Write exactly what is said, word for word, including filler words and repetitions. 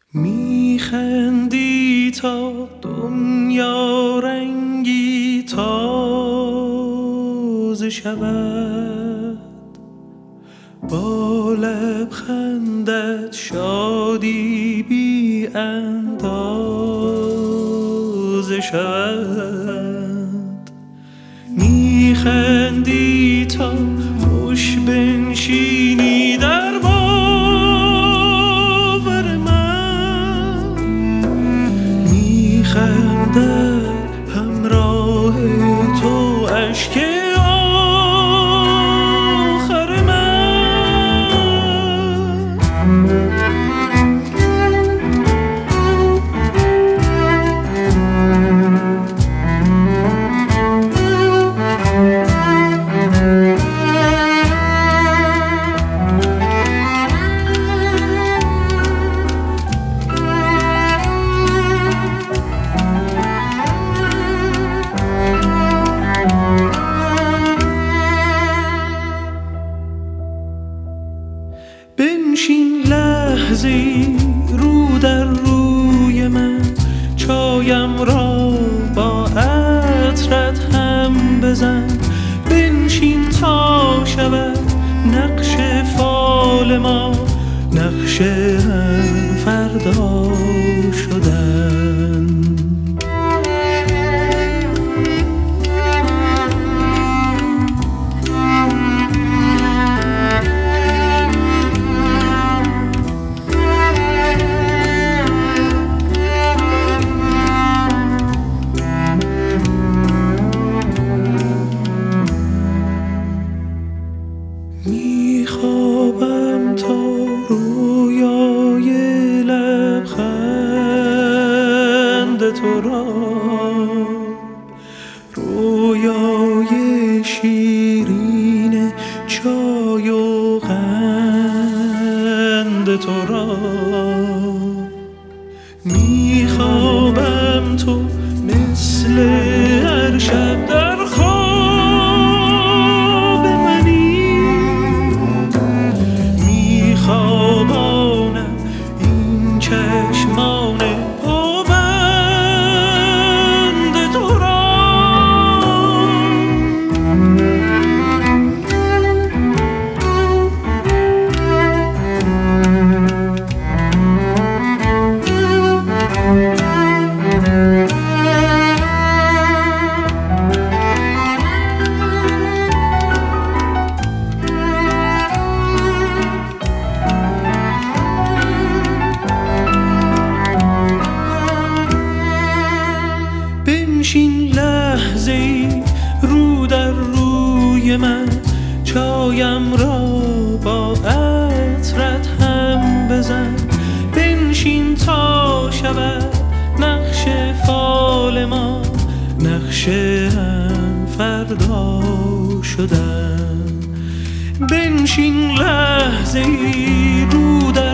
میخندی تا دنیا رنگی تازه شود، با لبخندت شادی بی اندازه شود. میخندی تا خوش بنشینی در باور من، میخندد همراه تو اشک آخر من. بنشین لحظه‌ای رو در روی من، چایم را با عطرت هم بزن. بنشین تا شود نقش فال ما، نقش هم فردا شدن. میخوابم تا رویای لبخند تو را، رویای شیرین چای و قند تو را. میخوابم تو مثل هر شب در خواب منی، میخوابانم این چشمان پابند تو را. بنشین لحظه‌ای رو در روی من، چایم را با عطرت هم بزن. بنشین تا شود نقش فال ما، نقش هم فردا شدن. بنشین لحظه‌ای رو در